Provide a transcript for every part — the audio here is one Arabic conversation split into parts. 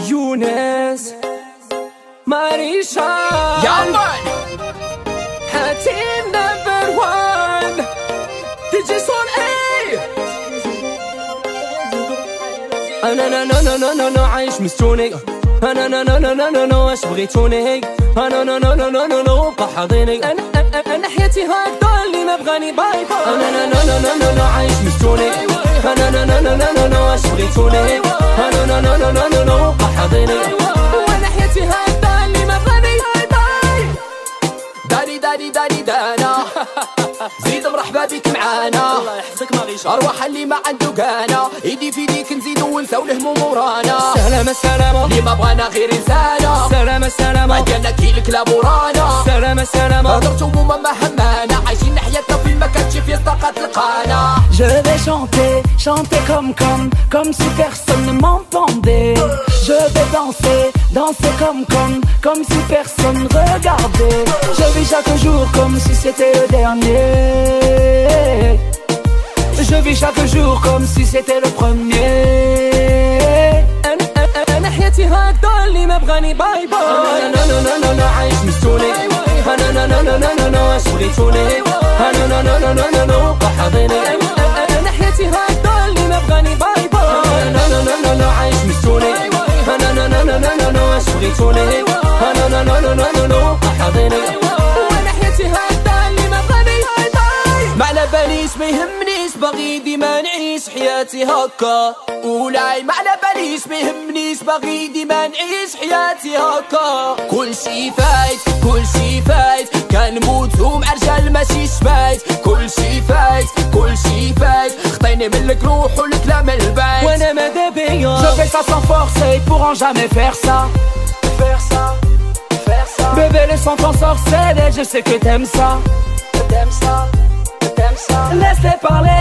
يونس ماريشا حاتم نمبر 1 تيجي صون اي انا عايش مستوني انا اش بغيتوني انا بقى حاضيني انا حياتي هكذا اللي ما بغاني باي باي انا عايش مستوني انا اش بغيتوني انا بقى حاضيني وانا حياتي هكذا اللي ما بغاني باي باي داري دانا زيد مرحبا بيك معانا الله يحفظك ماريشا ارواح اللي ما عنده قانا ايدي في يديك نزيدو ونساو الهموم ورانا سلامة اللي ما بغانا غير انسانه سلامة عندنا كي الكلاب ورانا سلامة هضرتو وما ما همانا عايشين حياتنا في المكان تشي في طاقة القانا. Je vais chanter comme si personne ne m'entendait. Je vais danser comme si personne regardait. Je vis chaque jour comme si c'était le dernier. Je vis chaque jour comme si c'était le premier. أنا حياتي هكذا اللي ما بغاني باي باي أنا عايش مستوني أنا اش بغيتوني أنا بقى حاضيني أنا حياتي هكذا اللي ما بغاني باي باي أنا عايش مستوني أنا اش بغيتوني أنا بقى حاضيني وأنا حياتي هكذا اللي ما بغاني باي باي ما على باليش ما يهمنيش باغي ديما نعيش حياتي هكا ولاي ما على باليش ما يهمنيش باغي ديما نعيش حياتي هكا كلشي فايت كنموت ومع رجال ماشي شبايت كلشي فايت خطيني من الروح والكلام البايت وانا ماذا بيا. Je fais ça sans forcer, ils pourront jamais faire ça. Bébé laisse enfants sorceller, je sais que t'aimes ça. Laisse-les parler,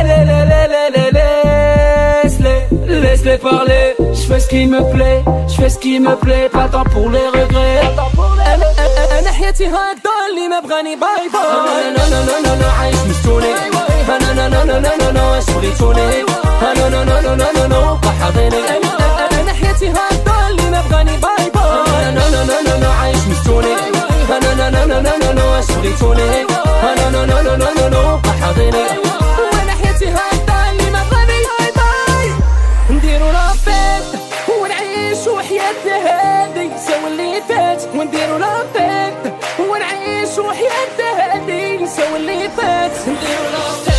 laisse-les parler. Je fais ce qui me plaît, pas tant pour les regrets. أنا حياتي هكذا اللي ما بغاني باي باي أنا عايش مستوني أنا اش بغيتوني أنا بقى حاضيني أنا حياتي هكذا اللي ما بغاني باي باي أنا عايش مستوني أنا اش بغيتوني أنا بقى حاضيني وأنا حياتي هكذا اللي ما بغاني باي باي نديرو لافيت ونعيشو حياتنا هادي نساو اللي فات ونديرو لافيت ونعيشو حياتنا هادي نساو اللي فات نديرو لافيت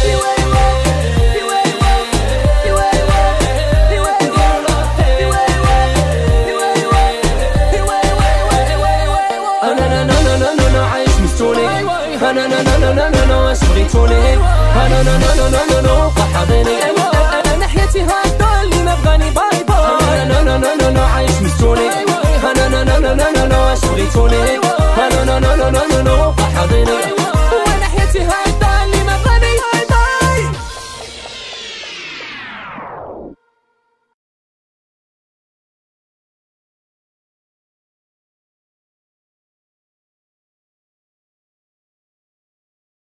أنا عايش مستوني أنا اش بغيتوني أنا بقى حاضيني أنا حياتي هكذا اللي ما بغاني باي باي أنا عايش مستوني أنا اش بغيتوني أنا بقى حاضيني